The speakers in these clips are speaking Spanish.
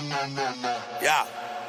Ya,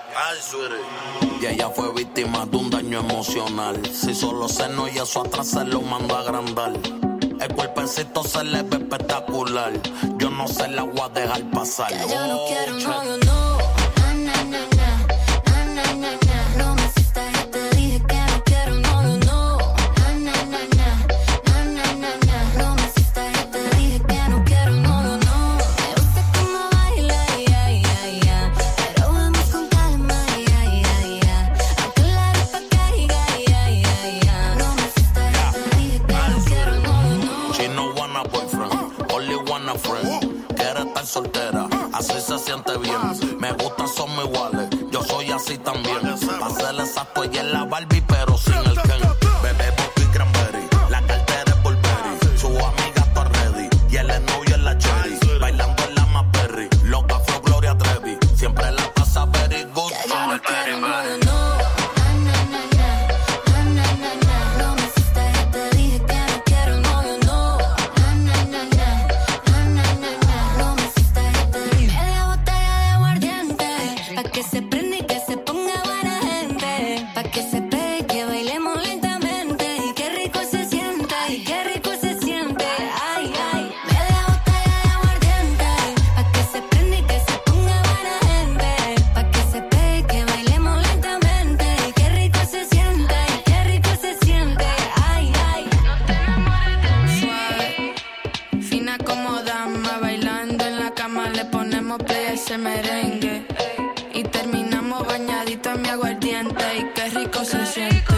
y ella fue víctima de un daño emocional. Si solo seno y eso atrás se lo mando a agrandar. El cuerpecito se le ve espectacular. Yo no sé, la voy a dejar pasar. Que yo no quiero novio, no. Na, na, na, na, na, na, na. No me hiciste y te dije que no quiero novio, no. Na, na, na, na, na, na, na. No me hiciste y te dije que no quiero novio, no. Me gusta cómo baila, ya, ya, ya. Pero vamos con calma, ya, ya, ya. Aunque la ropa caiga, ya, ya, ya. No me hiciste y te dije que no quiero novio, no. She no want a boyfriend, only want a friend. Quiere estar soltera, así se siente bien. Me gustan, somos iguales, yo soy así también. Pa' ser exacto, ella es la Barbie, pero sin el Ken. Bebé, Bob y Cranberry, la cartera es Burberry. Su amiga está ready, y él es novio en la Cherry. Bailando en la Maperry, loca fue Gloria Trevi. Siempre la pasa very good. Que yo no quiero novio, no. Na, na, na, na, na, na, na. No me hiciste y te dije que no quiero novio, no. Na, na, na, na, na, na, na. No me hiciste y te dije. Media botella de aguardiente, pa' que se prenda y que se ponga buena gente. Pa' que se pegue y que bailemos lentamente. Y qué rico se siente, y qué rico se siente. Ay, ay. Media botella de aguardiente, pa' que se prenda y que se ponga buena gente. Pa' que se pegue y que bailemos lentamente. Y qué rico se siente, y qué rico se siente. Ay, ay. No te enamores de mí. Suave, fina como dama, bailando en la cama le ponemos play a ese merengue. Y terminamos bañadito en mi aguardiente. Y qué rico se siente.